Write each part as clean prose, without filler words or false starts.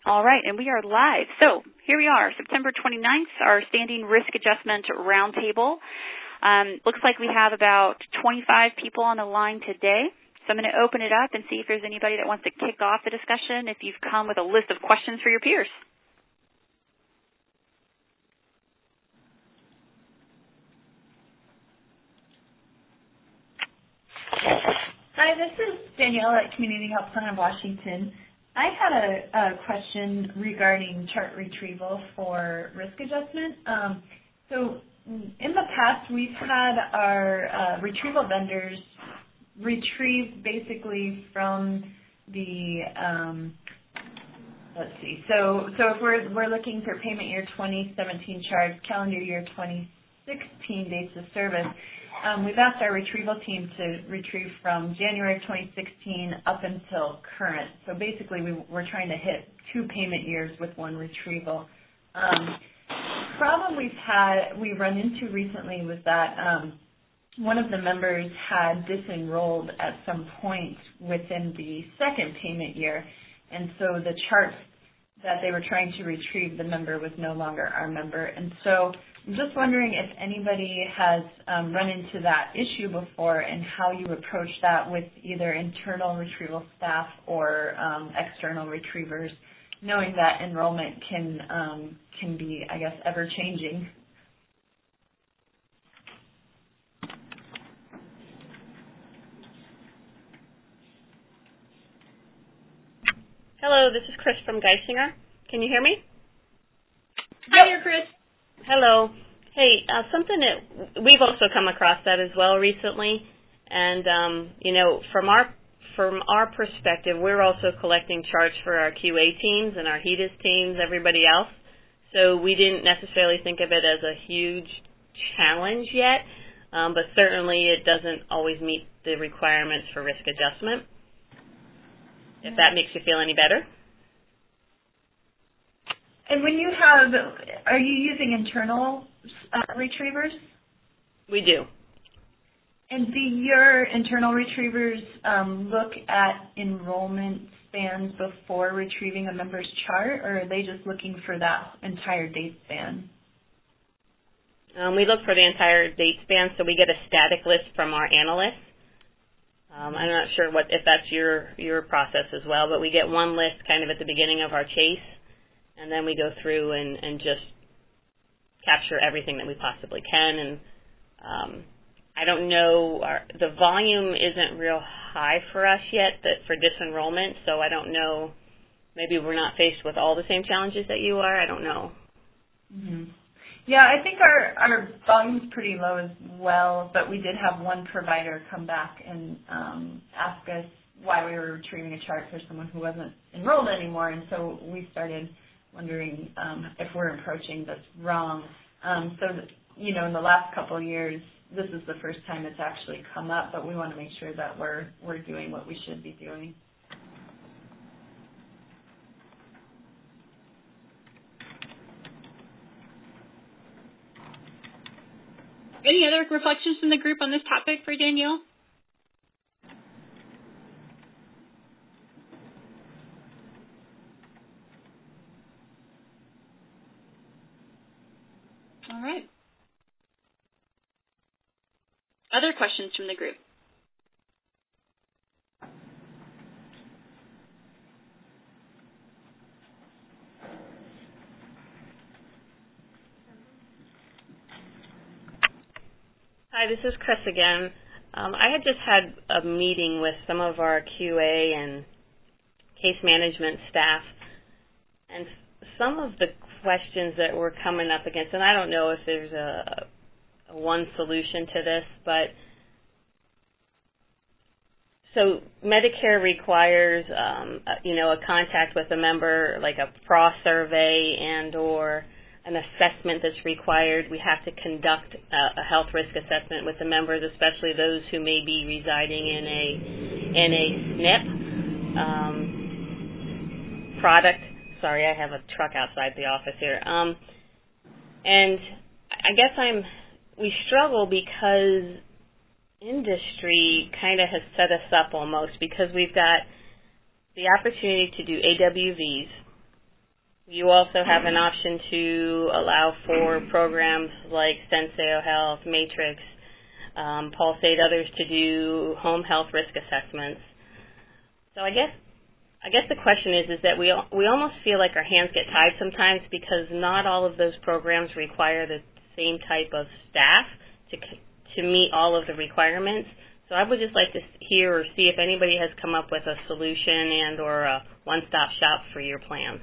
All right, and we are live. So here we are, September 29th, our Standing Risk Adjustment Roundtable. Looks like we have about 25 people on the line today. So I'm going to open it up and see if there's anybody that wants to kick off the discussion, if you've come with a list of questions for your peers. Hi, this is Danielle at Community Health Plan of Washington. I had a question regarding chart retrieval for risk adjustment. So in the past, we've had our retrieval vendors retrieve basically from the, let's see, so if we're looking for payment year 2017 charts, calendar year 2016 dates of service, we've asked our retrieval team to retrieve from January of 2016 up until current. So basically, we're trying to hit 2 payment years with one retrieval. Problem we run into recently was that one of the members had disenrolled at some point within the second payment year, and so the chart that they were trying to retrieve, the member was no longer our member. And so I'm just wondering if anybody has run into that issue before and how you approach that with either internal retrieval staff or external retrievers, knowing that enrollment can be, I guess, ever-changing. Hello, this is Chris from Geisinger. Can you hear me? Hi there, Chris. Hello. Hey, something that we've also come across that as well recently, and from our perspective, we're also collecting charts for our QA teams and our HEDIS teams, everybody else. So we didn't necessarily think of it as a huge challenge yet, but certainly it doesn't always meet the requirements for risk adjustment. If that makes you feel any better. And when are you using internal retrievers? We do. And do your internal retrievers look at enrollment spans before retrieving a member's chart, or are they just looking for that entire date span? We look for the entire date span, so we get a static list from our analysts. I'm not sure if that's your process as well, but we get one list kind of at the beginning of our chase, and then we go through and just capture everything that we possibly can. And I don't know, the volume isn't real high for us yet for disenrollment, so I don't know, maybe we're not faced with all the same challenges that you are. I don't know. Mm-hmm. Yeah, I think our volume's pretty low as well, but we did have one provider come back and ask us why we were retrieving a chart for someone who wasn't enrolled anymore, and so we started wondering if we're approaching this wrong. In the last couple of years, this is the first time it's actually come up, but we want to make sure that we're doing what we should be doing. Any other reflections from the group on this topic for Danielle? All right. Other questions from the group? Hi, this is Chris again. I had just had a meeting with some of our QA and case management staff, and some of the questions that we're coming up against, and I don't know if there's a one solution to this, but so Medicare requires, a contact with a member, like a PRA survey and or an assessment that's required. We have to conduct a health risk assessment with the members, especially those who may be residing in a SNP product. Sorry, I have a truck outside the office here. And I guess we struggle because industry kind of has set us up almost, because we've got the opportunity to do AWVs, You also have an option to allow for programs like Senseo Health, Matrix, Pulsate, others to do home health risk assessments. So I guess the question is that we almost feel like our hands get tied sometimes because not all of those programs require the same type of staff to meet all of the requirements. So I would just like to hear or see if anybody has come up with a solution and or a one-stop shop for your plan.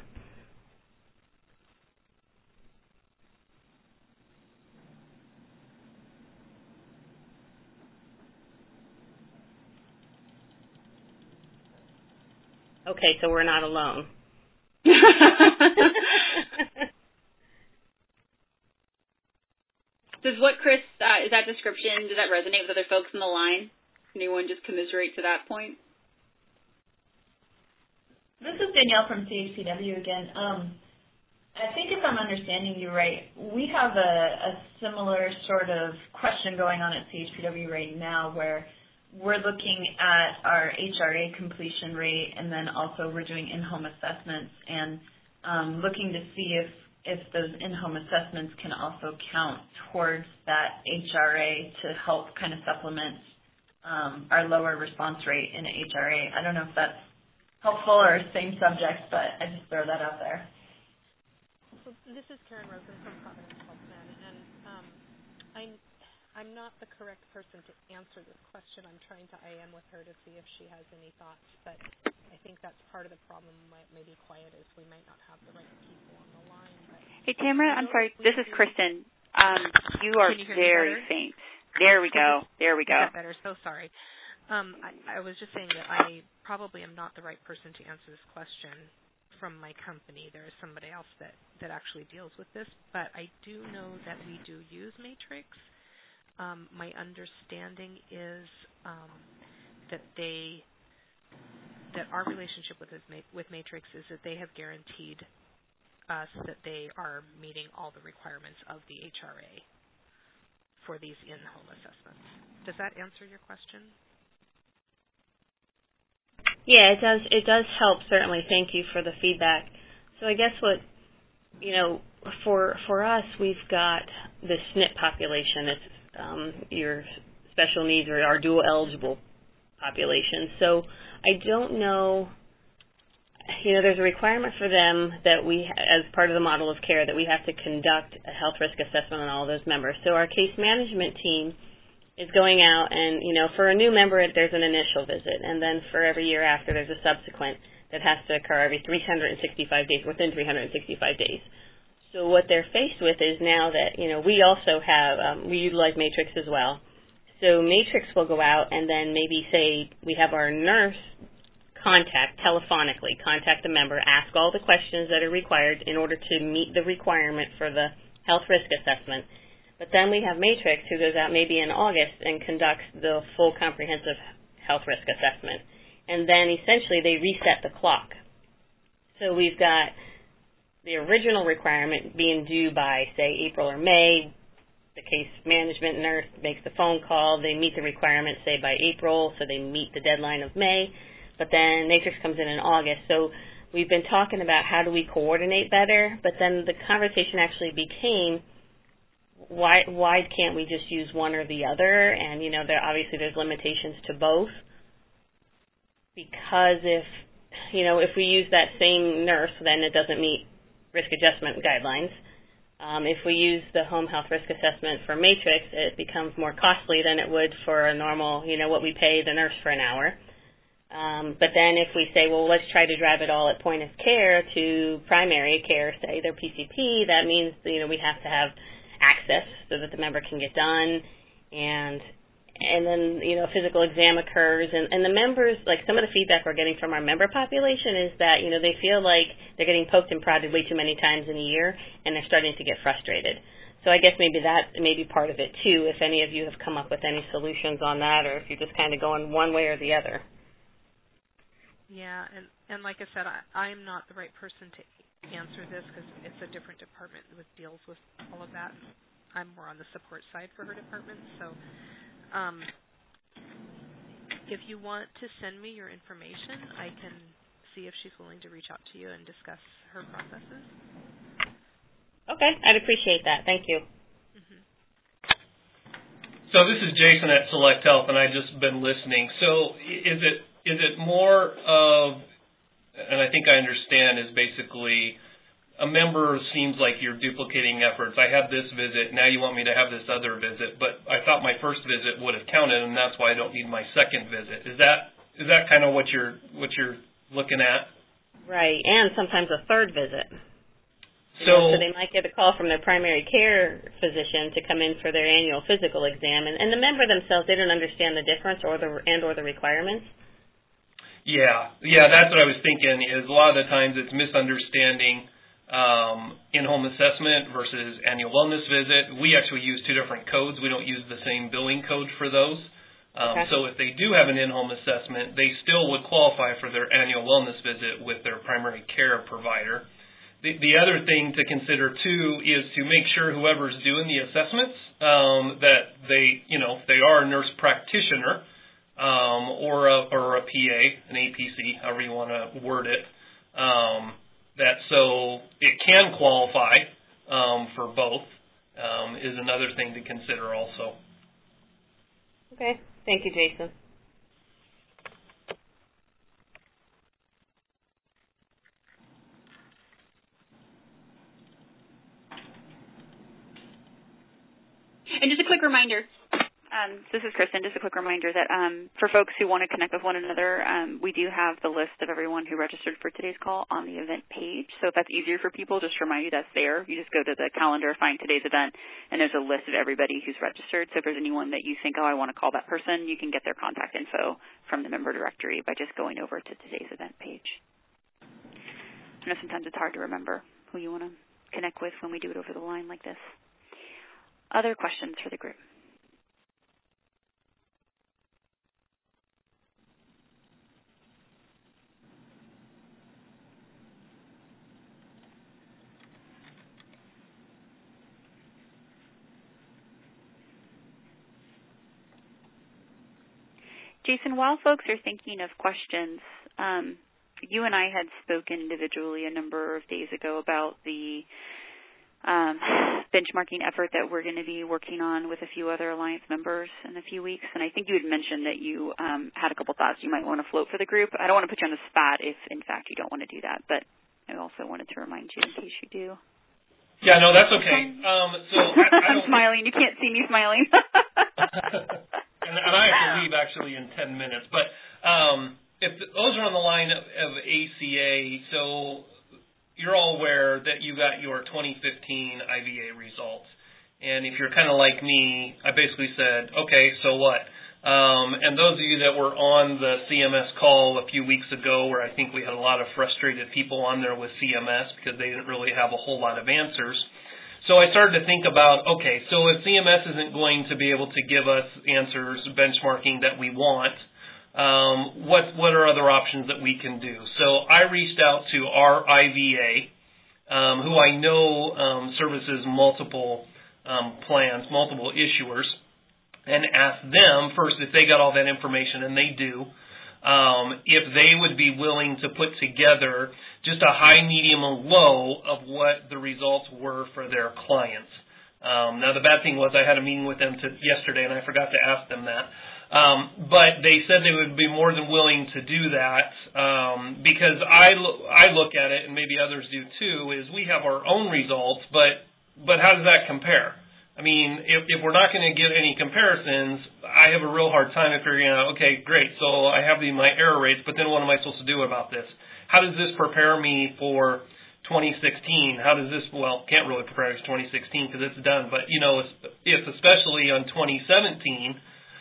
Okay, so we're not alone. Does what Chris, is that description, does that resonate with other folks in the line? Anyone just commiserate to that point? This is Danielle from CHCW again. I think if I'm understanding you right, we have a similar sort of question going on at CHPW right now where we're looking at our HRA completion rate, and then also we're doing in-home assessments and looking to see if those in-home assessments can also count towards that HRA to help kind of supplement our lower response rate in an HRA. I don't know if that's helpful or same subject, but I just throw that out there. So this is Karen Rosen from Providence Health Plan, and I'm not the correct person to answer this question. I'm trying to IM with her to see if she has any thoughts, but I think that's part of the problem. Maybe quiet is we might not have the right people on the line. But hey, Tamara, I'm sorry. This is Kristen. You are very faint. There we go. There we go. Is that better? So sorry. I was just saying that I probably am not the right person to answer this question from my company. There is somebody else that actually deals with this, but I do know that we do use Matrix. My understanding is that our relationship with Matrix is that they have guaranteed us that they are meeting all the requirements of the HRA for these in-home assessments. Does that answer your question? Yeah, it does. It does help, certainly. Thank you for the feedback. So I guess for us, we've got the SNP population. It's your special needs or our dual eligible population. So I don't know, there's a requirement for them that we, as part of the model of care, that we have to conduct a health risk assessment on all of those members. So our case management team is going out and, for a new member, there's an initial visit, and then for every year after, there's a subsequent that has to occur every 365 days, within 365 days. So what they're faced with is now that, we also have, we utilize Matrix as well. So Matrix will go out and then maybe say we have our nurse telephonically contact the member, ask all the questions that are required in order to meet the requirement for the health risk assessment. But then we have Matrix who goes out maybe in August and conducts the full comprehensive health risk assessment. And then essentially they reset the clock. So we've got the original requirement being due by, say, April or May. The case management nurse makes the phone call. They meet the requirement, say, by April, so they meet the deadline of May. But then Matrix comes in August. So we've been talking about how do we coordinate better, but then the conversation actually became, why can't we just use one or the other? And, obviously there's limitations to both. Because if we use that same nurse, then it doesn't meet risk adjustment guidelines. If we use the home health risk assessment for Matrix, it becomes more costly than it would for a normal, what we pay the nurse for an hour. But then if we say, well, let's try to drive it all at point of care to primary care, say their PCP, that means, we have to have access so that the member can get done. And then, a physical exam occurs. And the members, like some of the feedback we're getting from our member population is that, they feel like they're getting poked and prodded way too many times in a year, and they're starting to get frustrated. So I guess maybe that may be part of it, too, if any of you have come up with any solutions on that, or if you're just kind of going one way or the other. Yeah, and like I said, I'm not the right person to answer this because it's a different department that deals with all of that. I'm more on the support side for her department, so if you want to send me your information, I can see if she's willing to reach out to you and discuss her processes. Okay, I'd appreciate that. Thank you. So this is Jason at Select Health, and I've just been listening. So is it more of, and I think I understand, is basically a member seems like you're duplicating efforts. I had this visit, now you want me to have this other visit, but I thought my first visit would have counted, and that's why I don't need my second visit. Is that kind of what you're looking at? Right, and sometimes a third visit. So they might get a call from their primary care physician to come in for their annual physical exam, and the member themselves, they don't understand the difference or the requirements. Yeah, that's what I was thinking. Is a lot of the times it's misunderstanding in-home assessment versus annual wellness visit. We actually use two different codes. We don't use the same billing code for those. Okay. So if they do have an in-home assessment, they still would qualify for their annual wellness visit with their primary care provider. The other thing to consider too is to make sure whoever's doing the assessments that they are a nurse practitioner or a PA, an APC, however you want to word it. That so it can qualify for both is another thing to consider also. Okay. Thank you, Jason. And just a quick reminder, this is Kristen, just a quick reminder that for folks who want to connect with one another, we do have the list of everyone who registered for today's call on the event page. So if that's easier for people, just remind you that's there. You just go to the calendar, find today's event, and there's a list of everybody who's registered. So if there's anyone that you think, I want to call that person, you can get their contact info from the member directory by just going over to today's event page. I know sometimes it's hard to remember who you want to connect with when we do it over the line like this. Other questions for the group? Jason, while folks are thinking of questions, you and I had spoken individually a number of days ago about the benchmarking effort that we're going to be working on with a few other Alliance members in a few weeks. And I think you had mentioned that you had a couple thoughts you might want to float for the group. I don't want to put you on the spot if, in fact, you don't want to do that, but I also wanted to remind you in case you do. Yeah, no, that's okay. So I'm smiling. You can't see me smiling. and I have to leave actually in 10 minutes. But if those are on the line of ACA, so you're all aware that you got your 2015 IVA results. And if you're kind of like me, I basically said, okay, so what? And those of you that were on the CMS call a few weeks ago where I think we had a lot of frustrated people on there with CMS because they didn't really have a whole lot of answers. So I started to think about, okay, so if CMS isn't going to be able to give us answers, benchmarking that we want, what are other options that we can do? So I reached out to our IVA, who I know services multiple plans, multiple issuers, and asked them first if they got all that information, and they do, if they would be willing to put together just a high, medium, and low of what the results were for their clients. Now, the bad thing was I had a meeting with them yesterday, and I forgot to ask them that. But they said they would be more than willing to do that because I look at it, and maybe others do too, is we have our own results, but how does that compare? I mean, if we're not going to get any comparisons, I have a real hard time of figuring out, okay, great, so I have my error rates, but then what am I supposed to do about this? How does this prepare me for 2016? How does this, well, can't really prepare for 2016 because it's done, but, if especially on 2017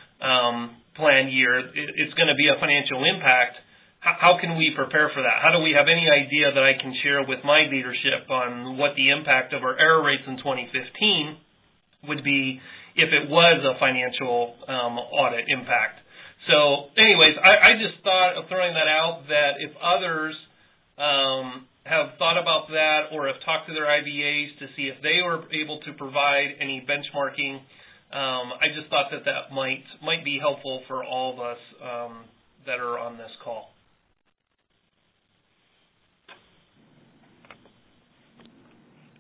plan year, it's going to be a financial impact, how can we prepare for that? How do we have any idea that I can share with my leadership on what the impact of our error rates in 2015 would be if it was a financial audit impact? So anyways, I just thought of throwing that out that if others have thought about that or have talked to their IVAs to see if they were able to provide any benchmarking, I just thought that might be helpful for all of us that are on this call.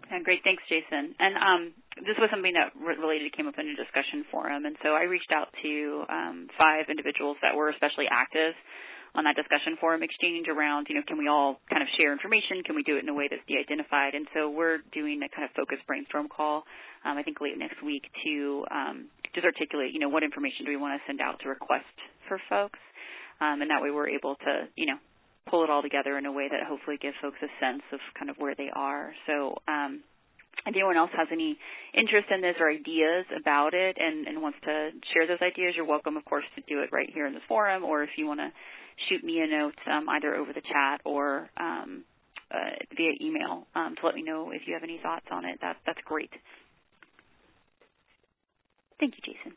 Great. Thanks, Jason. And this was something that related came up in a discussion forum, and so I reached out to 5 individuals that were especially active on that discussion forum exchange around, can we all kind of share information? Can we do it in a way that's de-identified? And so we're doing a kind of focused brainstorm call, I think late next week to just articulate, what information do we want to send out to request for folks? And that way we're able to, pull it all together in a way that hopefully gives folks a sense of kind of where they are. So if anyone else has any interest in this or ideas about it and wants to share those ideas, you're welcome, of course, to do it right here in this forum, or if you want to shoot me a note either over the chat or via email to let me know if you have any thoughts on it. That's great. Thank you, Jason.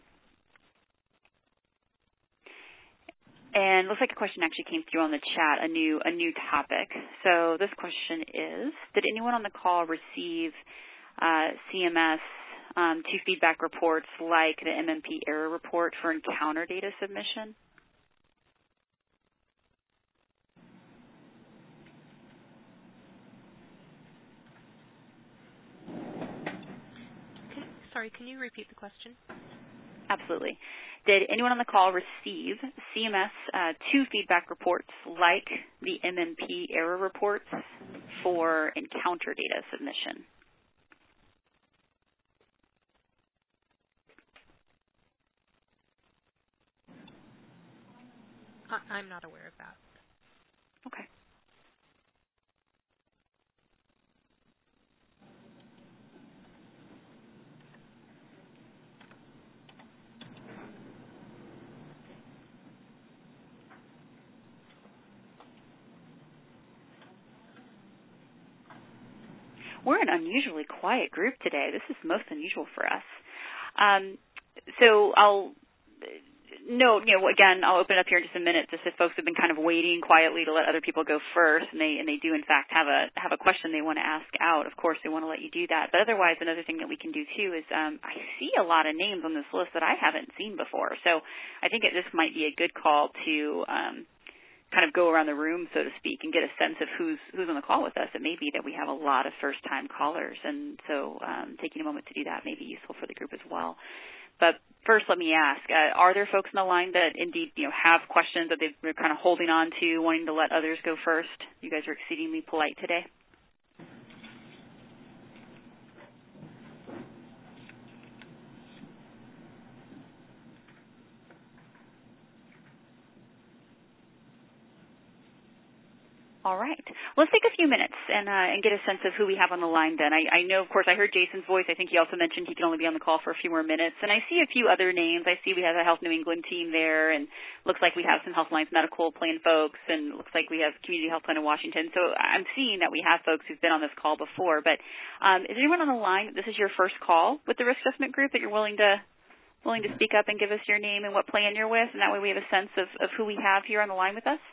And it looks like a question actually came through on the chat, a new topic. So this question is, did anyone on the call receive CMS 2 feedback reports like the MMP error report for encounter data submission? Sorry, can you repeat the question? Absolutely. Did anyone on the call receive CMS 2 feedback reports like the MMP error reports for encounter data submission? I'm not aware of that. Okay. We're an unusually quiet group today. This is most unusual for us. So I'll note, again, I'll open it up here in just a minute, just if folks have been kind of waiting quietly to let other people go first, and they do in fact have a question they want to ask out. Of course, they want to let you do that. But otherwise, another thing that we can do too is I see a lot of names on this list that I haven't seen before. So I think this might be a good call to kind of go around the room, so to speak, and get a sense of who's on the call with us. It may be that we have a lot of first-time callers, and so taking a moment to do that may be useful for the group as well. But first, let me ask, are there folks on the line that indeed have questions that they're kind of holding on to, wanting to let others go first? You guys are exceedingly polite today. All right. Let's take a few minutes and get a sense of who we have on the line then. I know, of course, I heard Jason's voice. I think he also mentioned he can only be on the call for a few more minutes. And I see a few other names. I see we have a Health New England team there, and looks like we have some Health Alliance Medical Plan folks, and looks like we have Community Health Plan in Washington. So I'm seeing that we have folks who've been on this call before. But is anyone on the line, this is your first call with the Risk Assessment Group, that you're willing to speak up and give us your name and what plan you're with, and that way we have a sense of who we have here on the line with us?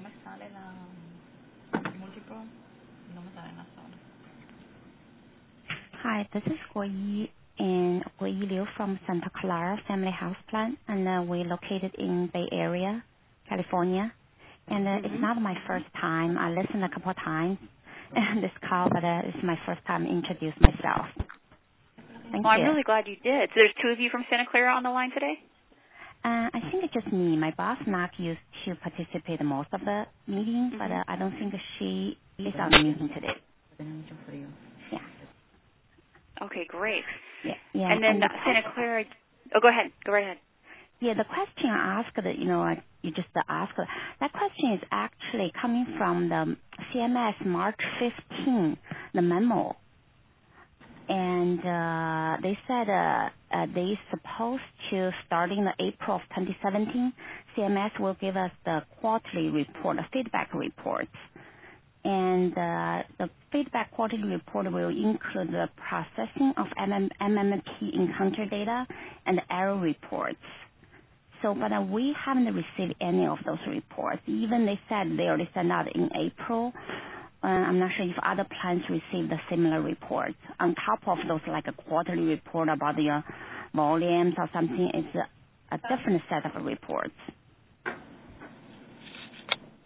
Hi, this is Guoyi and Guoyi Liu from Santa Clara Family Health Plan, and we're located in Bay Area, California. And it's not my first time. I listened a couple of times in this call, but it's my first time to introduce myself. Thank you. I'm really glad you did. So there's 2 of you from Santa Clara on the line today? I think it's just me. My boss not used to participate in most of the meetings, but I don't think she is on the meeting today. Yeah. Okay, great. Yeah. And then Santa Clara. Oh, go ahead. Go right ahead. Yeah, the question I asked, you just asked, that question is actually coming from the CMS March 15, the memo. And they said they supposed to, starting the April of 2017, CMS will give us the quarterly report, the feedback reports. And the feedback quarterly report will include the processing of MMP encounter data and the error reports. So, but we haven't received any of those reports. Even they said they already sent out in April. I'm not sure if other plans received the similar reports. On top of those, like a quarterly report about the volumes or something, it's a different set of reports.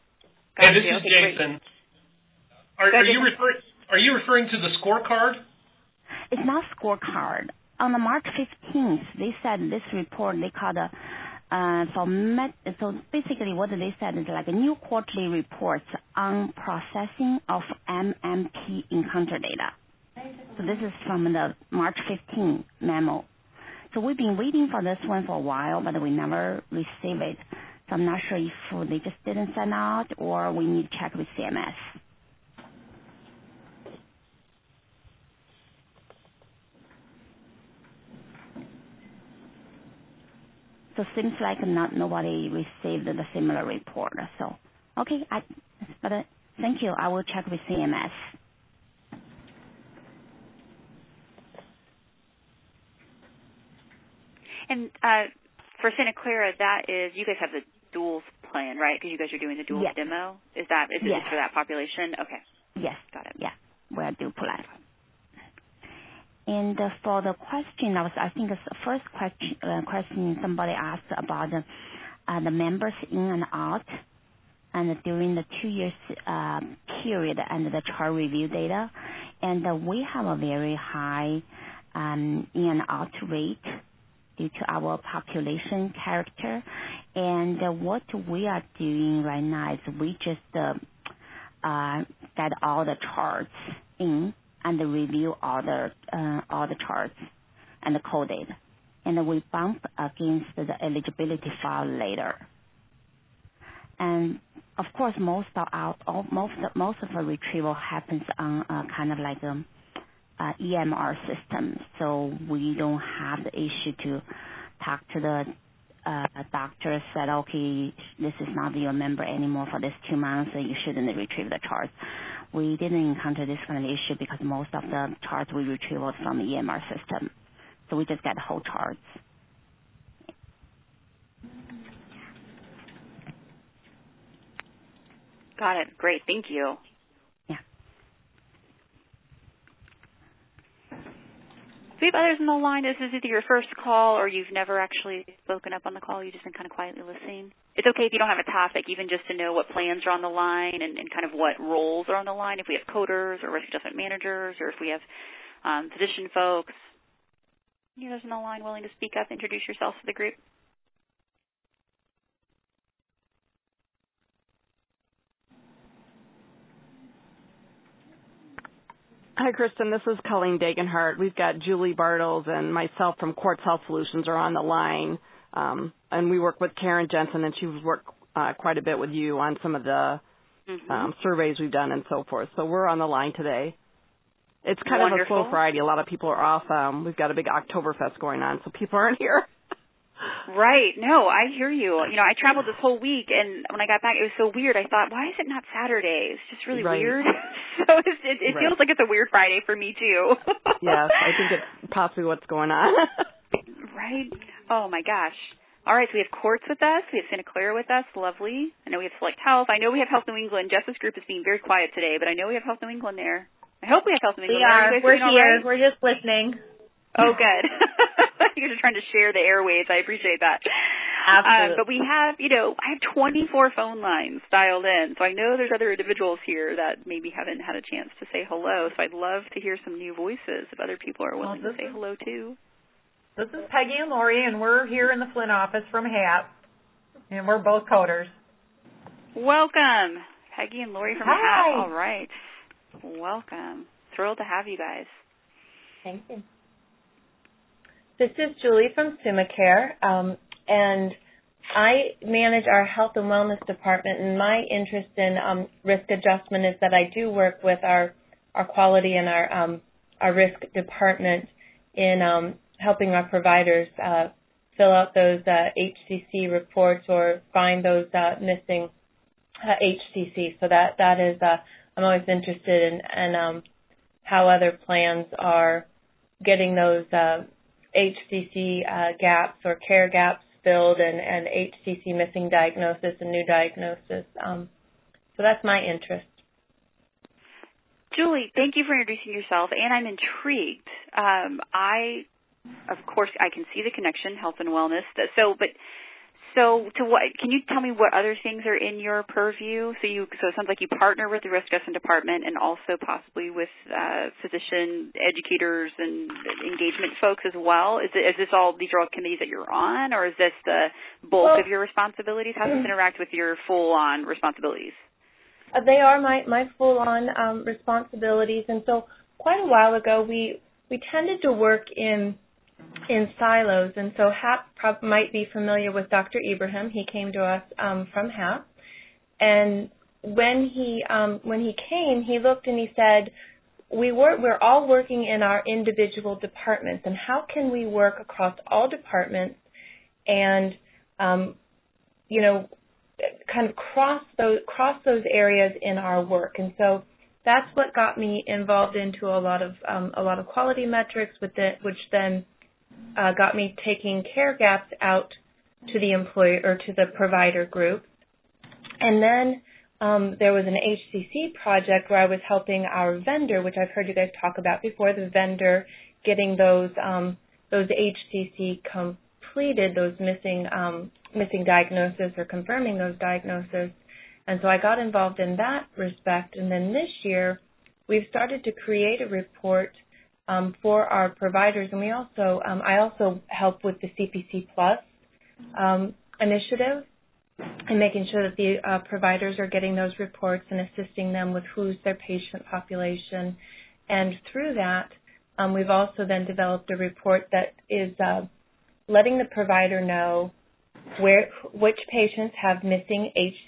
Hey, this is Jason. Are you referring to the scorecard It's not scorecard. On the March 15th, they said this report they called so basically what they said is like a new quarterly reports on processing of MMP encounter data. So this is from the March 15 memo. So we've been waiting for this one for a while, but we never received it. So I'm not sure if they just didn't send out or we need to check with CMS. So it seems like nobody received the similar report. So, okay, but thank you. I will check with CMS. And for Santa Clara, that is, you guys have the duals plan, right? Because you guys are doing the duals Yes. demo. Is it just for that population? Okay. Yes. Got it. Yeah, we're dual plan. And for the question, I think the first question somebody asked about the members in and out, and during the 2 years period and the chart review data, and we have a very high in and out rate due to our population character. And what we are doing right now is we just get all the charts in and review all the charts and code it, and we bump against the eligibility file later. And of course, most of the retrieval happens on kind of like EMR system, so we don't have the issue to talk to the doctor said, okay, this is not your member anymore for this 2 months, so you shouldn't retrieve the charts. We didn't encounter this kind of issue because most of the charts we retrieved from the EMR system. So we just get whole charts. Got it. Great. Thank you. Yeah. Do we have others on the line? This is either your first call or you've never actually spoken up on the call. You've just been kind of quietly listening. It's okay if you don't have a topic, even just to know what plans are on the line and kind of what roles are on the line, if we have coders or risk adjustment managers or if we have physician folks. You guys on the line willing to speak up, introduce yourself to the group? Hi, Kristen. This is Colleen Dagenhart. We've got Julie Bartles and myself from Quartz Health Solutions are on the line. And we work with Karen Jensen, and she's worked quite a bit with you on some of the surveys we've done and so forth. So we're on the line today. It's kind of a slow Friday. A lot of people are off. We've got a big Oktoberfest going on, so people aren't here. Right. No, I hear you. You know, I traveled this whole week, and when I got back, it was so weird. I thought, why is it not Saturday? It's just really weird. So it feels like it's a weird Friday for me, too. Yes, I think it's possibly what's going on. Right. Oh, my gosh. All right, so we have Quartz with us. We have Santa Clara with us. Lovely. I know we have Select Health. I know we have Health New England. Jess's group is being very quiet today, but I know we have Health New England there. I hope we have Health New England. We are. We're here. Right? We're just listening. Oh, good. You're just trying to share the airwaves. I appreciate that. Absolutely. But we have, I have 24 phone lines dialed in, so I know there's other individuals here that maybe haven't had a chance to say hello, so I'd love to hear some new voices if other people are willing to say hello, too. This is Peggy and Lori, and we're here in the Flint office from HAT, and we're both coders. Welcome, Peggy and Lori from Hi. HAT. All right. Welcome. Thrilled to have you guys. Thank you. This is Julie from SummaCare, and I manage our health and wellness department, and my interest in risk adjustment is that I do work with our quality and our risk department in helping our providers fill out those HCC reports or find those missing HCC. So that is I'm always interested in how other plans are getting those HCC gaps or care gaps filled and HCC missing diagnosis and new diagnosis. So that's my interest. Julie, thank you for introducing yourself, and I'm intrigued. Of course, I can see the connection, health and wellness. But So can you tell me what other things are in your purview? So it sounds like you partner with the risk assessment department and also possibly with physician educators and engagement folks as well. These are all committees that you're on, or is this the bulk of your responsibilities? How does this interact with your full-on responsibilities? They are my full-on responsibilities, and so quite a while ago we tended to work in silos, and so HAP might be familiar with Dr. Ibrahim. He came to us from HAP, and when he came, he looked and he said, we're all working in our individual departments, and how can we work across all departments and kind of cross those areas in our work. And so that's what got me involved into a lot of quality metrics, which then got me taking care gaps out to the employer or to the provider group. And then there was an HCC project where I was helping our vendor, which I've heard you guys talk about before, the vendor getting those HCC completed, those missing diagnoses or confirming those diagnoses. And so I got involved in that respect. And then this year, we've started to create a report for our providers, and I also help with the CPC Plus initiative and making sure that the providers are getting those reports and assisting them with who's their patient population. And through that, we've also then developed a report that is letting the provider know which patients have missing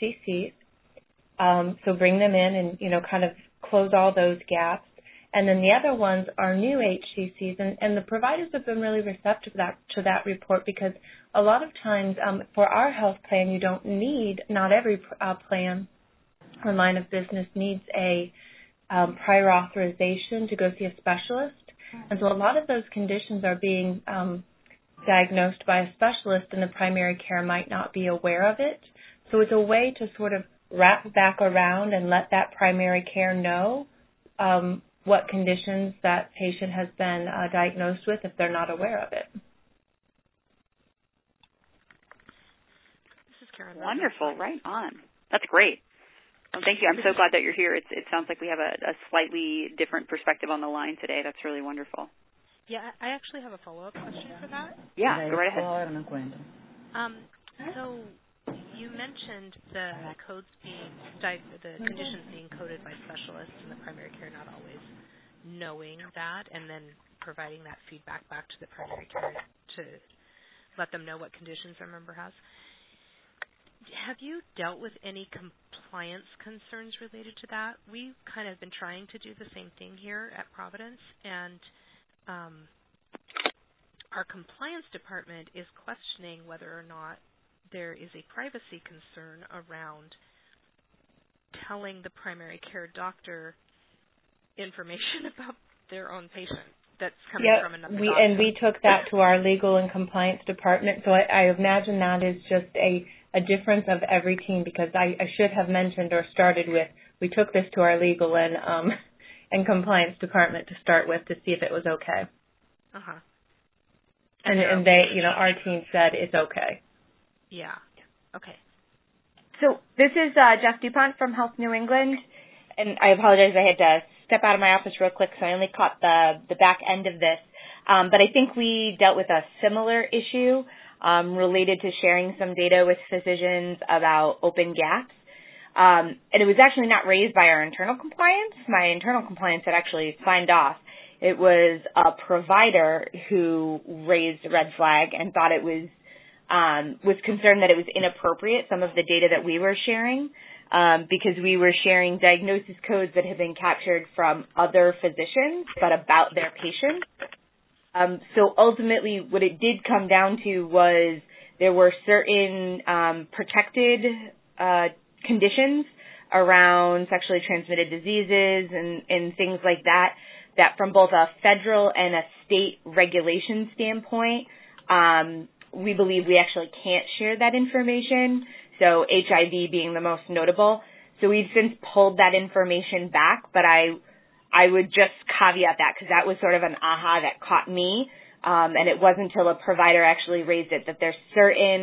HCCs, so bring them in and kind of close all those gaps. And then the other ones are new HCCs, and the providers have been really receptive to that report, because a lot of times for our health plan, not every plan or line of business needs a prior authorization to go see a specialist. And so a lot of those conditions are being diagnosed by a specialist, and the primary care might not be aware of it. So it's a way to sort of wrap back around and let that primary care know what conditions that patient has been diagnosed with if they're not aware of it. This is Karen. Wonderful. Right on. That's great. Well, thank you. I'm so glad that you're here. It sounds like we have a slightly different perspective on the line today. That's really wonderful. Yeah, I actually have a follow-up question for that. Yeah, go right ahead. So you mentioned the codes the conditions being coded by specialists and the primary care not always knowing that, and then providing that feedback back to the primary care to let them know what conditions their member has. Have you dealt with any compliance concerns related to that? We've kind of been trying to do the same thing here at Providence, and our compliance department is questioning whether or not there is a privacy concern around telling the primary care doctor information about their own patient that's coming from another doctor. And we took that to our legal and compliance department. So I imagine that is just a difference of every team, because I should have mentioned or started with, we took this to our legal and compliance department to start with to see if it was okay. Uh-huh. And they, our team said it's okay. Yeah. Okay. So this is Jeff DuPont from Health New England, and I apologize, I had to step out of my office real quick, so I only caught the back end of this. But I think we dealt with a similar issue related to sharing some data with physicians about open gaps. And it was actually not raised by our internal compliance. My internal compliance had actually signed off. It was a provider who raised a red flag and thought it was concerned that it was inappropriate, some of the data that we were sharing, because we were sharing diagnosis codes that had been captured from other physicians, but about their patients. So ultimately what it did come down to was there were certain protected conditions around sexually transmitted diseases and things like that from both a federal and a state regulation standpoint, we believe we actually can't share that information, so HIV being the most notable. So we've since pulled that information back, but I would just caveat that, because that was sort of an aha that caught me, and it wasn't until a provider actually raised it that there's certain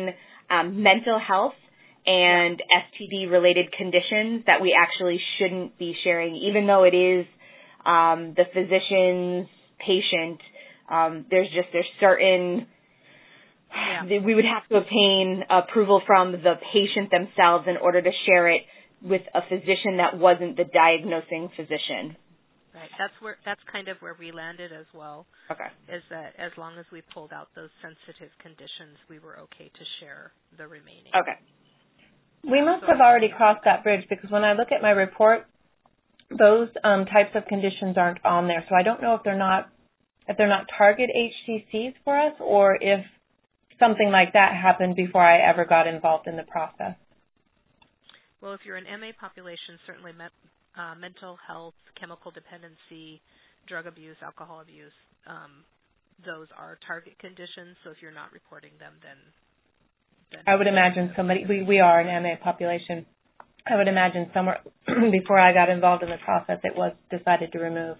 mental health and STD-related conditions that we actually shouldn't be sharing, even though it is the physician's patient. There's certain we would have to obtain approval from the patient themselves in order to share it with a physician that wasn't the diagnosing physician. Right. That's kind of where we landed as well. Okay. Is that as long as we pulled out those sensitive conditions, we were okay to share the remaining. Okay. We must have already crossed that bridge, because when I look at my report, those types of conditions aren't on there. So I don't know if they're not target HCCs for us, or if something like that happened before I ever got involved in the process. Well, if you're an MA population, certainly mental health, chemical dependency, drug abuse, alcohol abuse, those are target conditions. So if you're not reporting them, then I would imagine we are an MA population. I would imagine somewhere before I got involved in the process, it was decided to remove.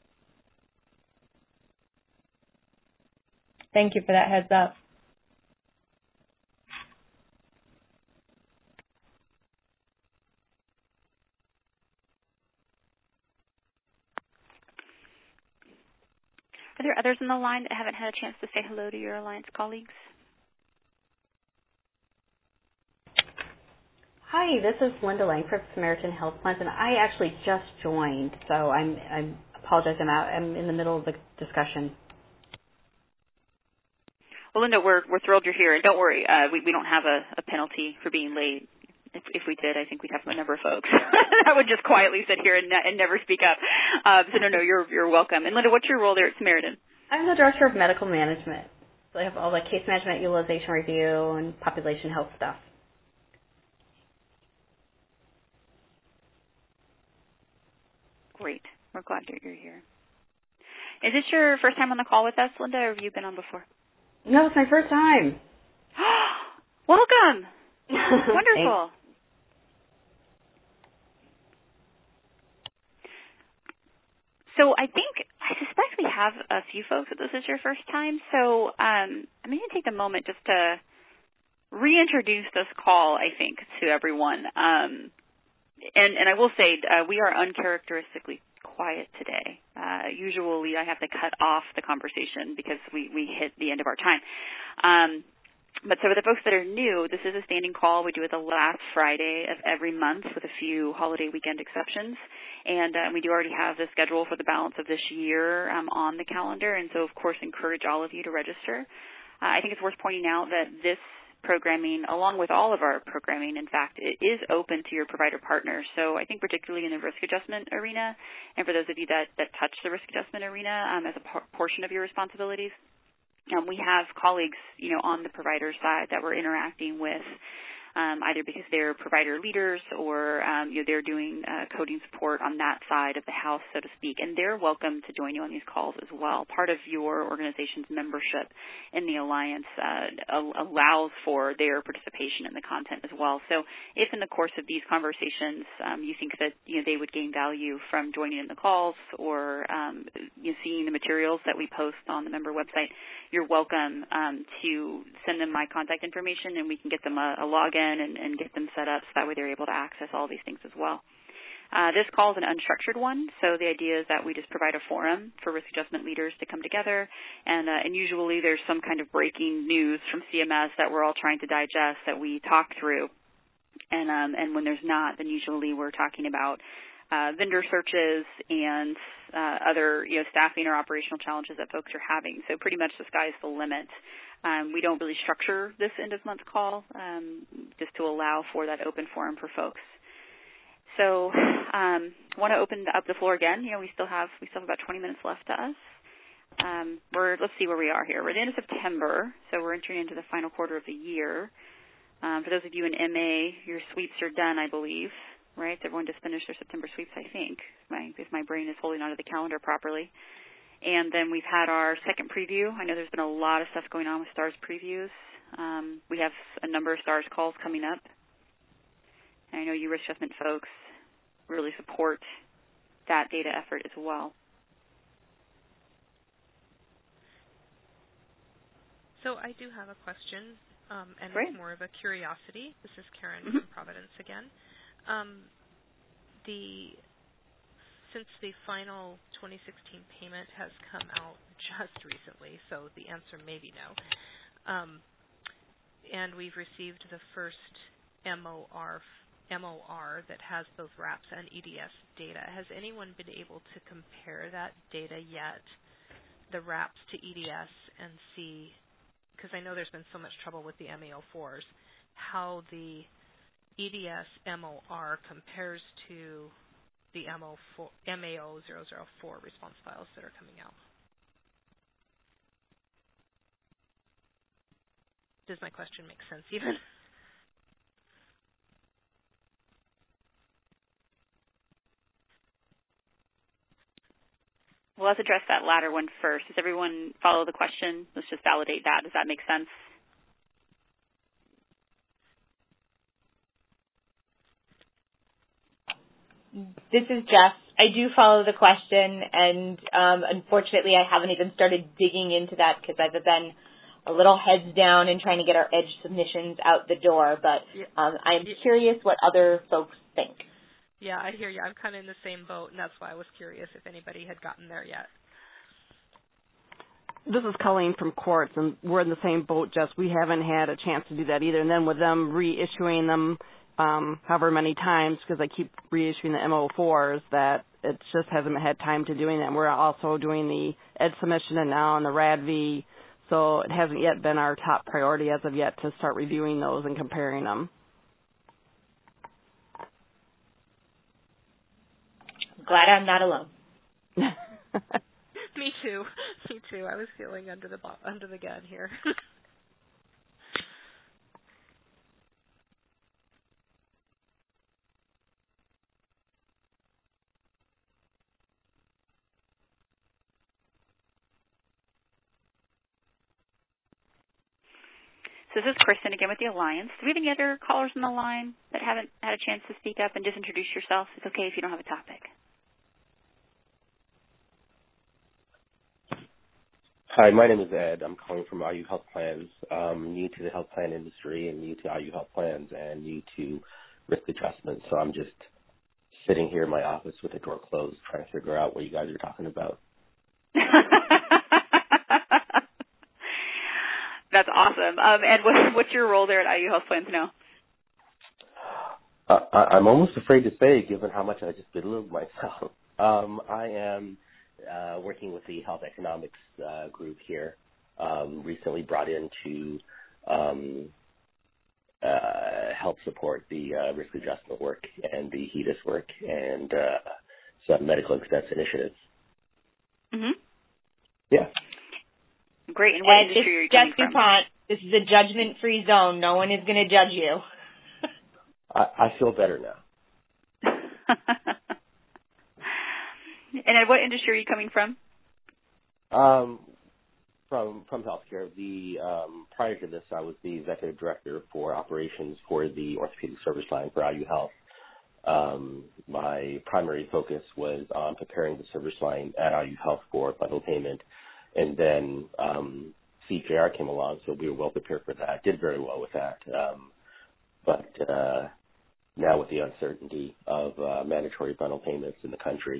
Thank you for that heads up. Are there others on the line that haven't had a chance to say hello to your Alliance colleagues? Hi, this is Linda Langford from Samaritan Health Plans, and I actually just joined, so I apologize. I'm in the middle of the discussion. Well, Linda, we're thrilled you're here, and don't worry, we don't have a penalty for being late. If we did, I think we'd have a number of folks that would just quietly sit here and never speak up. So no, you're welcome. And Linda, what's your role there at Samaritan? I'm the Director of Medical Management. So I have all the case management, utilization review, and population health stuff. Great. We're glad that you're here. Is this your first time on the call with us, Linda, or have you been on before? No, it's my first time. Welcome. Wonderful. So I suspect we have a few folks that this is your first time. So I'm going to take a moment just to reintroduce this call, I think, to everyone. And I will say we are uncharacteristically quiet today. Usually I have to cut off the conversation because we hit the end of our time. But so for the folks that are new, this is a standing call. We do it the last Friday of every month with a few holiday weekend exceptions. And we do already have the schedule for the balance of this year on the calendar. And so, of course, encourage all of you to register. I think it's worth pointing out that this programming, along with all of our programming, in fact, it is open to your provider partners. So I think particularly in the risk adjustment arena, and for those of you that touch the risk adjustment arena as a portion of your responsibilities, we have colleagues, on the provider side that we're interacting with, either because they're provider leaders or they're doing coding support on that side of the house, so to speak, and they're welcome to join you on these calls as well. Part of your organization's membership in the Alliance allows for their participation in the content as well. So if in the course of these conversations you think that they would gain value from joining in the calls or seeing the materials that we post on the member website, you're welcome to send them my contact information, and we can get them a login and get them set up so that way they're able to access all these things as well. This call is an unstructured one, so the idea is that we just provide a forum for risk adjustment leaders to come together, and usually there's some kind of breaking news from CMS that we're all trying to digest that we talk through, and when there's not, then usually we're talking about vendor searches and other staffing or operational challenges that folks are having. So pretty much the sky's the limit. We don't really structure this end of month call just to allow for that open forum for folks. So want to open up the floor again. We still have about 20 minutes left to us. Let's see where we are here. We're at the end of September, so we're entering into the final quarter of the year. For those of you in MA, your sweeps are done, I believe. Right? Everyone just finished their September sweeps, I think, if my brain is holding onto the calendar properly. And then we've had our second preview. I know there's been a lot of stuff going on with STARS previews. We have a number of STARS calls coming up. And I know you risk adjustment folks really support that data effort as well. So I do have a question. and Great. it's more of a curiosity. This is Karen from Providence again. Since the final 2016 payment has come out just recently, so the answer may be no, and we've received the first MOR that has both RAPS and EDS data. Has anyone been able to compare that data yet, the RAPS to EDS, and see, because I know there's been so much trouble with the MAO4s, how the EDS MOR compares to the MAO004 response files that are coming out? Does my question make sense even? Well, let's address that latter one first. Does everyone follow the question? Let's just validate that. Does that make sense? This is Jess. I do follow the question, and unfortunately I haven't even started digging into that because I've been a little heads down and trying to get our EDGE submissions out the door, but I'm curious what other folks think. Yeah, I hear you. I'm kind of in the same boat, and that's why I was curious if anybody had gotten there yet. This is Colleen from Quartz, and we're in the same boat, Jess. We haven't had a chance to do that either. And then with them reissuing them however many times, because I keep reissuing the MO4s, that it just hasn't had time to doing that. And we're also doing the EDGE submission and now on the RADV, so it hasn't yet been our top priority as of yet to start reviewing those and comparing them. Glad I'm not alone. Me too. Me too. I was feeling under the gun here. So this is Kristen again with the Alliance. Do we have any other callers on the line that haven't had a chance to speak up and just introduce yourself? It's okay if you don't have a topic. Hi, my name is Ed. I'm calling from IU Health Plans. New to the health plan industry and new to IU Health Plans and new to risk adjustment. So I'm just sitting here in my office with the door closed trying to figure out what you guys are talking about. That's awesome. And what's your role there at IU Health Plans now? I'm almost afraid to say, given how much I just belittled myself. I am working with the health economics group here, recently brought in to help support the risk adjustment work and the HEDIS work and some medical expense initiatives. Mm-hmm. Yeah. Great. And what industry are you coming from? DuPont. This is a judgment-free zone. No one is going to judge you. I feel better now. And what industry are you coming from? From healthcare. Prior to this, I was the executive director for operations for the orthopedic service line for IU Health. My primary focus was on preparing the service line at IU Health for bundle payment, and then CJR came along, so we were well prepared for that. Did very well with that, but now with the uncertainty of mandatory bundle payments in the country,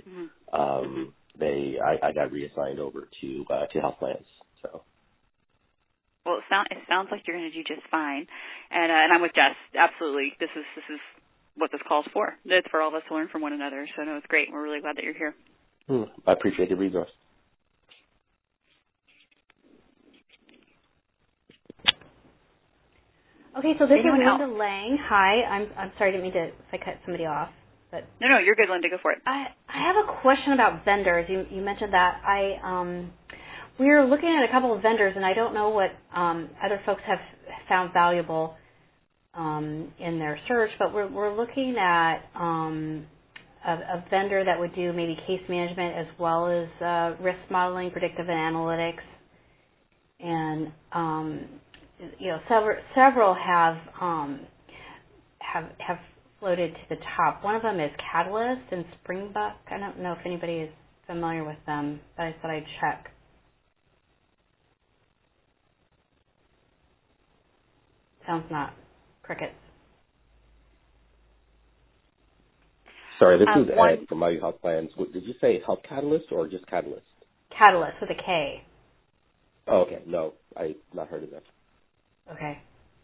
I got reassigned over to health plans. So. Well, it sounds like you're going to do just fine, and I'm with Jess. Absolutely, this is what this call's for. It's for all of us to learn from one another. So no, it's great. We're really glad that you're here. I appreciate the resource. Okay, so this is Linda Lang. Hi, I'm sorry, I didn't mean to if I cut somebody off. But No, you're good, Linda. Go for it. I have a question about vendors. You mentioned that. We're looking at a couple of vendors, and I don't know what other folks have found valuable in their search, but we're looking at a vendor that would do maybe case management as well as risk modeling, predictive analytics, and several have floated to the top. One of them is Catalyst and Springbuck. I don't know if anybody is familiar with them, but I thought I'd check. Sounds not. Crickets. Sorry, this is Ed from Value Health Plans. Did you say Health Catalyst or just Catalyst? Catalyst with a K. Oh, okay. No, I've not heard of that. Okay.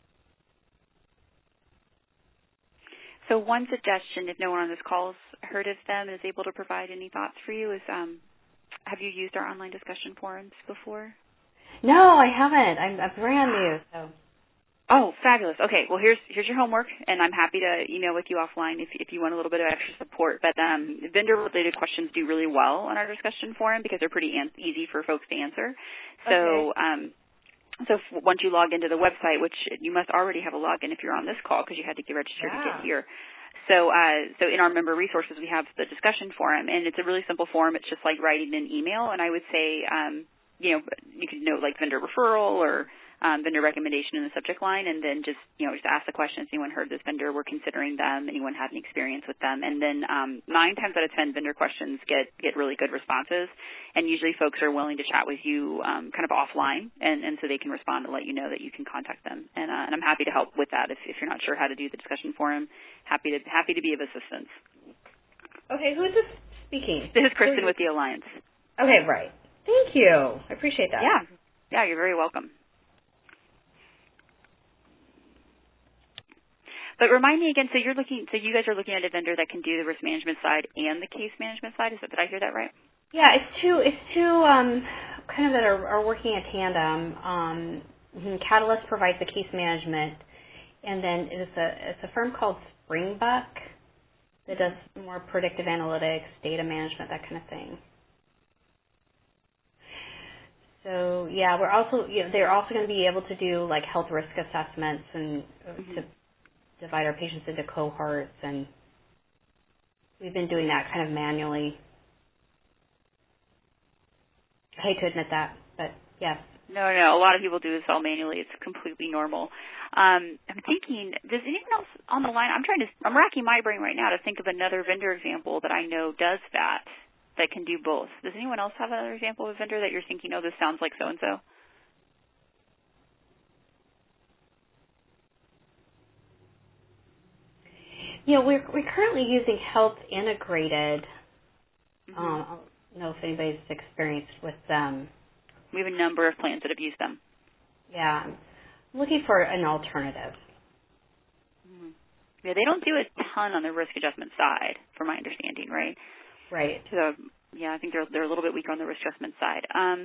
So one suggestion, if no one on this call has heard of them and is able to provide any thoughts for you, is have you used our online discussion forums before? No, I haven't. I'm brand new. So. Oh, fabulous. Okay, well, here's your homework, and I'm happy to email with you offline if you want a little bit of extra support. But vendor-related questions do really well on our discussion forum because they're pretty easy for folks to answer. So once you log into the website, which you must already have a login if you're on this call because you had to get registered to get here. So in our member resources, we have the discussion forum, and it's a really simple form. It's just like writing an email, and I would say, you could note like vendor referral or vendor recommendation in the subject line, and then just ask the question, has anyone heard this vendor? We're considering them. Anyone had an experience with them? And then 9 times out of 10, vendor questions get really good responses, and usually folks are willing to chat with you kind of offline, and so they can respond and let you know that you can contact them. And I'm happy to help with that if you're not sure how to do the discussion forum. Happy to be of assistance. Okay, who is this speaking? This is Kristen with the Alliance. Okay, right. Thank you. I appreciate that. Yeah, you're very welcome. But remind me again, so you guys are looking at a vendor that can do the risk management side and the case management side. Did I hear that right? Yeah, it's two kind of that are working in tandem. Catalyst provides the case management, and then it's a firm called Springbuck that does more predictive analytics, data management, that kind of thing. So yeah, they're also going to be able to do like health risk assessments and to divide our patients into cohorts, and we've been doing that kind of manually. I hate to admit that, but yes. No, a lot of people do this all manually. It's completely normal. I'm thinking, does anyone else on the line, I'm racking my brain right now to think of another vendor example that I know does that can do both. Does anyone else have another example of a vendor that you're thinking, oh, this sounds like so-and-so? We're currently using Health Integrated. I don't know if anybody's experienced with them. We have a number of plans that have used them. Yeah. I'm looking for an alternative. Yeah, they don't do a ton on the risk adjustment side, from my understanding, right? Right. So, I think they're a little bit weaker on the risk adjustment side.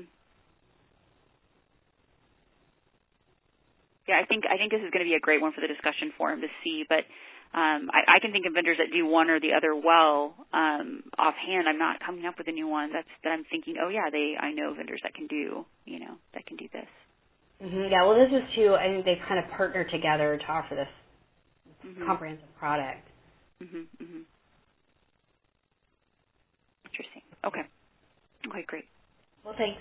I think this is going to be a great one for the discussion forum to see, but I can think of vendors that do one or the other well. Offhand, I'm not coming up with a new one that I'm thinking, oh yeah, I know vendors that can do, that can do this. Yeah, well, this is too. I think they've kind of partnered together to offer this comprehensive product. Interesting. Okay, great. Well, thanks.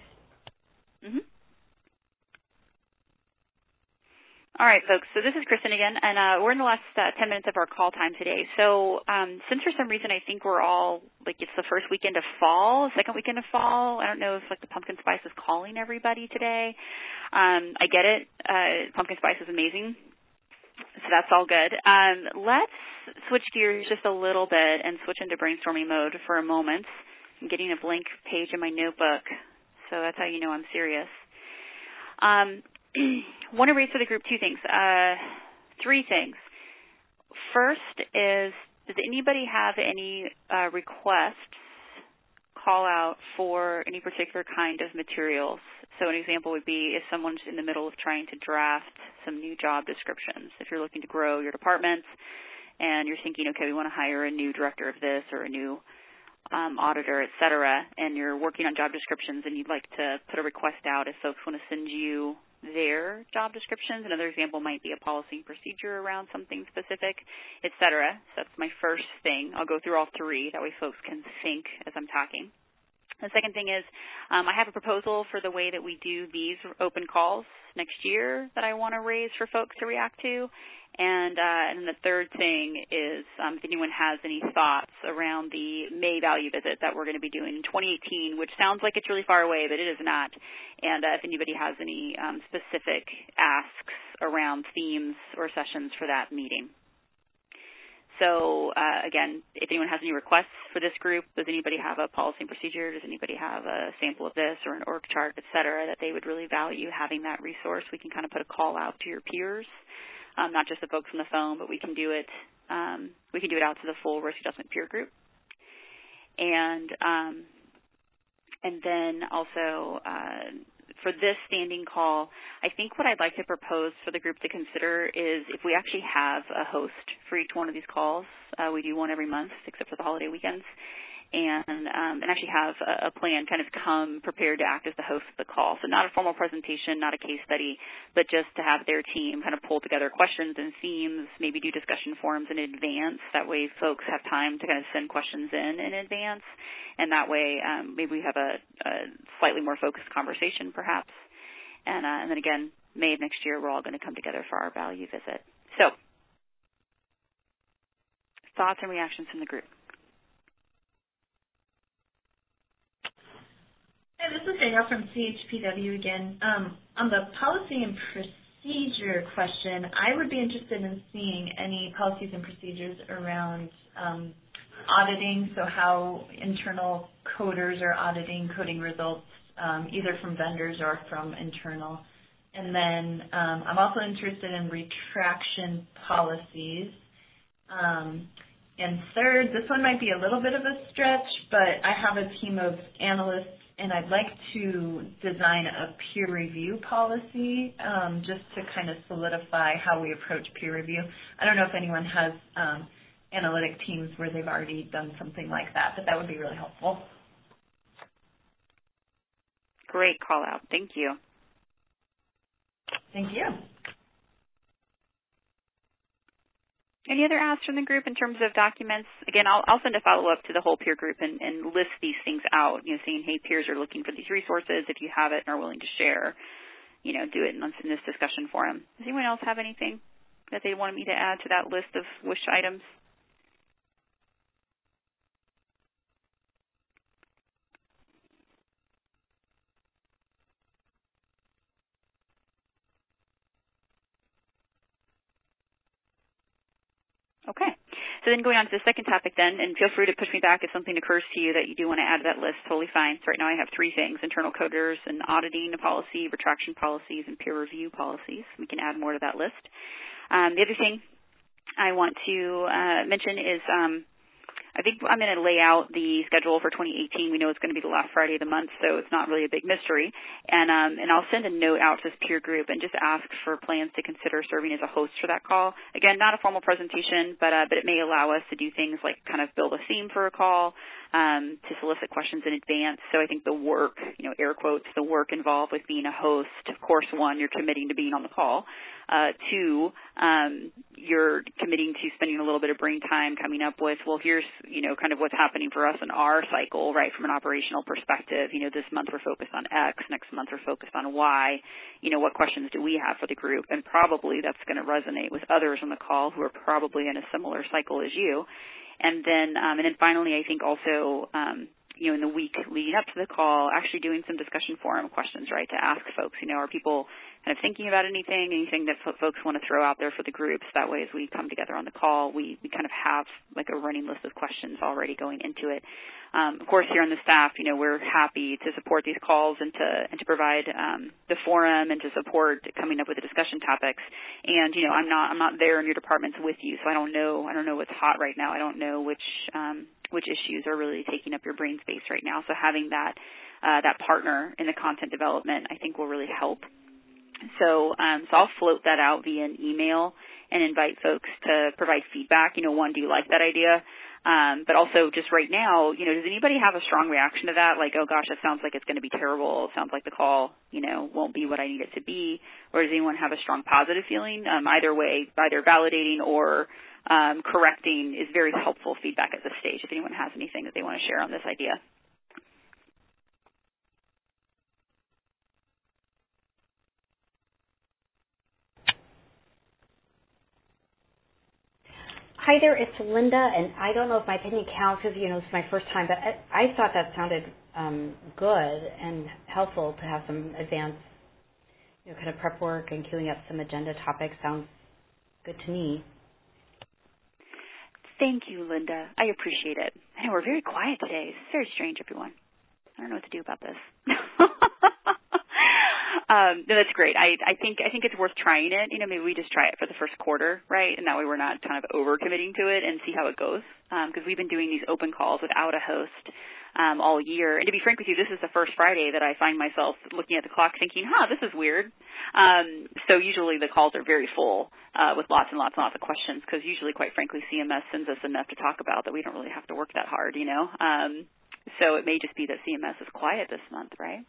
All right, folks, so this is Kristen again, and we're in the last 10 minutes of our call time today. So since for some reason I think we're all, it's the first weekend of fall, second weekend of fall. I don't know if, the pumpkin spice is calling everybody today. I get it. Pumpkin spice is amazing, so that's all good. Let's switch gears just a little bit and switch into brainstorming mode for a moment. I'm getting a blank page in my notebook, so that's how you know I'm serious. Want to raise for the group 3 things. First is, does anybody have any requests, call out for any particular kind of materials? So an example would be if someone's in the middle of trying to draft some new job descriptions. If you're looking to grow your department and you're thinking, okay, we want to hire a new director of this or a new auditor, et cetera, and you're working on job descriptions and you'd like to put a request out if folks want to send you their job descriptions. Another example might be a policy and procedure around something specific, et cetera. So that's my first thing. I'll go through all 3. That way folks can think as I'm talking. The second thing is I have a proposal for the way that we do these open calls next year that I want to raise for folks to react to. And the third thing is if anyone has any thoughts around the May value visit that we're going to be doing in 2018, which sounds like it's really far away, but it is not. And if anybody has any specific asks around themes or sessions for that meeting. So, again, if anyone has any requests for this group, does anybody have a policy and procedure? Does anybody have a sample of this or an org chart, et cetera, that they would really value having that resource? We can kind of put a call out to your peers, not just the folks on the phone, but we can do it out to the full risk adjustment peer group. And then also for this standing call, I think what I'd like to propose for the group to consider is if we actually have a host for each one of these calls. We do one every month, except for the holiday weekends, and actually have a plan kind of come prepared to act as the host of the call. So not a formal presentation, not a case study, but just to have their team kind of pull together questions and themes, maybe do discussion forums in advance. That way folks have time to kind of send questions in advance. And that way maybe we have a slightly more focused conversation perhaps. And then again, May of next year, we're all going to come together for our value visit. So thoughts and reactions from the group. Hi, this is Danielle from CHPW again. On the policy and procedure question, I would be interested in seeing any policies and procedures around auditing, so how internal coders are auditing coding results, either from vendors or from internal. And then I'm also interested in retraction policies. And third, this one might be a little bit of a stretch, but I have a team of analysts, and I'd like to design a peer review policy just to kind of solidify how we approach peer review. I don't know if anyone has analytic teams where they've already done something like that, but that would be really helpful. Great call out. Thank you. Thank you. Any other asks from the group in terms of documents? Again, I'll send a follow-up to the whole peer group and list these things out, saying, hey, peers are looking for these resources. If you have it and are willing to share, do it in this discussion forum. Does anyone else have anything that they wanted me to add to that list of wish items? Okay. So then going on to the second topic then, and feel free to push me back if something occurs to you that you do want to add to that list, totally fine. So right now I have three things: internal coders and auditing policy, retraction policies, and peer review policies. We can add more to that list. The other thing I want to mention is I think I'm going to lay out the schedule for 2018. We know it's going to be the last Friday of the month, so it's not really a big mystery. And I'll send a note out to this peer group and just ask for plans to consider serving as a host for that call. Again, not a formal presentation, but it may allow us to do things like kind of build a theme for a call, to solicit questions in advance. So I think the work, air quotes, the work involved with being a host, of course, one, you're committing to being on the call. Two, you're committing to spending a little bit of brain time coming up with, well, here's, kind of what's happening for us in our cycle, right, from an operational perspective. This month we're focused on X, next month we're focused on Y. What questions do we have for the group? And probably that's going to resonate with others on the call who are probably in a similar cycle as you. And then finally, I think also, in the week leading up to the call, actually doing some discussion forum questions, right, to ask folks, are people kind of thinking about anything that folks want to throw out there for the groups? That way, as we come together on the call, we kind of have like a running list of questions already going into it. Of course, here on the staff, we're happy to support these calls and to provide the forum and to support coming up with the discussion topics. And I'm not there in your departments with you, so I don't know what's hot right now. I don't know which issues are really taking up your brain space right now. So having that partner in the content development, I think, will really help. So I'll float that out via an email and invite folks to provide feedback. One, do you like that idea? But also just right now, does anybody have a strong reaction to that? Like, oh gosh, that sounds like it's going to be terrible. It sounds like the call, won't be what I need it to be. Or does anyone have a strong positive feeling? Either way, either validating or correcting is very helpful feedback at this stage if anyone has anything that they want to share on this idea. Hi there, it's Linda, and I don't know if my opinion counts because, it's my first time, but I thought that sounded good and helpful to have some advanced kind of prep work and queuing up some agenda topics sounds good to me. Thank you, Linda. I appreciate it. I know we're very quiet today. It's very strange, everyone. I don't know what to do about this. No, that's great. I think it's worth trying it. Maybe we just try it for the first quarter, right? And that way we're not kind of over-committing to it and see how it goes. Because we've been doing these open calls without a host all year. And to be frank with you, this is the first Friday that I find myself looking at the clock thinking, this is weird. So usually the calls are very full with lots and lots and lots of questions because usually, quite frankly, CMS sends us enough to talk about that we don't really have to work that hard, So it may just be that CMS is quiet this month, right?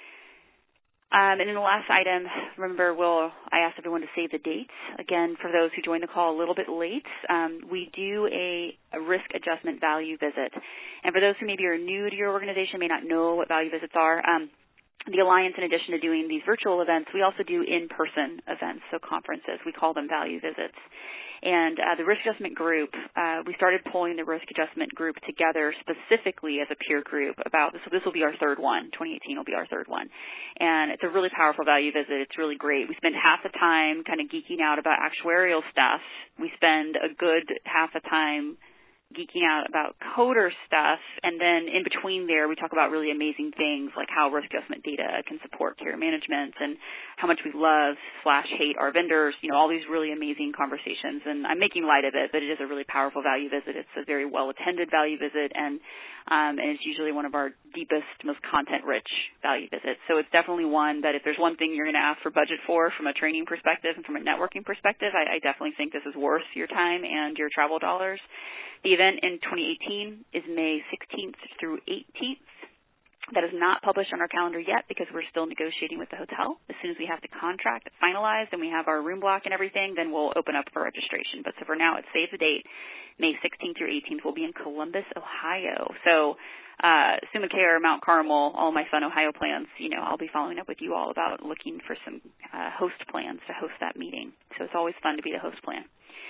And then the last item, remember, I asked everyone to save the dates. Again, for those who joined the call a little bit late, we do a risk adjustment value visit. And for those who maybe are new to your organization, may not know what value visits are, the Alliance, in addition to doing these virtual events, we also do in-person events, so conferences. We call them value visits. And the risk adjustment group, we started pulling the risk adjustment group together specifically as a peer group about this. So this will be our third one. 2018 will be our third one. And it's a really powerful value visit. It's really great. We spend half the time kind of geeking out about actuarial stuff. We spend a good half the time geeking out about coder stuff, and then in between there we talk about really amazing things like how risk adjustment data can support care management and how much we love/hate our vendors, all these really amazing conversations. And I'm making light of it, but it is a really powerful value visit. It's a very well-attended value visit, and it's usually one of our deepest, most content-rich value visits. So it's definitely one that if there's one thing you're going to ask for budget for from a training perspective and from a networking perspective, I definitely think this is worth your time and your travel dollars. The event in 2018 is May 16th through 18th. That is not published on our calendar yet because we're still negotiating with the hotel. As soon as we have the contract finalized and we have our room block and everything, then we'll open up for registration. But so for now, it's save the date. May 16th through 18th will be in Columbus, Ohio. So SumaCare, Mount Carmel, all my fun Ohio plans, I'll be following up with you all about looking for some host plans to host that meeting. So it's always fun to be the host plan.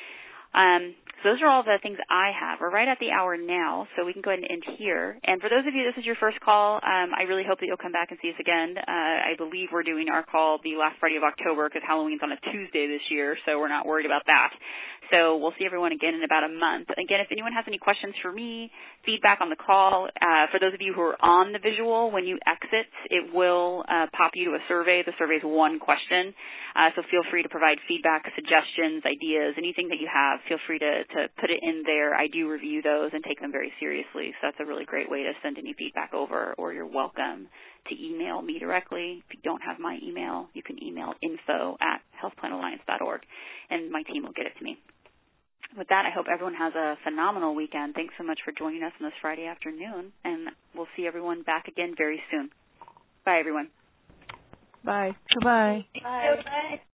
So those are all the things I have. We're right at the hour now, so we can go ahead and end here. And for those of you, this is your first call, I really hope that you'll come back and see us again. I believe we're doing our call the last Friday of October because Halloween's on a Tuesday this year, so we're not worried about that. So we'll see everyone again in about a month. Again, if anyone has any questions for me, feedback on the call, for those of you who are on the visual, when you exit, it will pop you to a survey. The survey is one question, so feel free to provide feedback, suggestions, ideas, anything that you have. Feel free to put it in there. I do review those and take them very seriously, so that's a really great way to send any feedback over, or you're welcome to email me directly. If you don't have my email, you can email info@healthplanalliance.org, and my team will get it to me. With that, I hope everyone has a phenomenal weekend. Thanks so much for joining us on this Friday afternoon, and we'll see everyone back again very soon. Bye, everyone. Bye. Goodbye. Bye. Bye.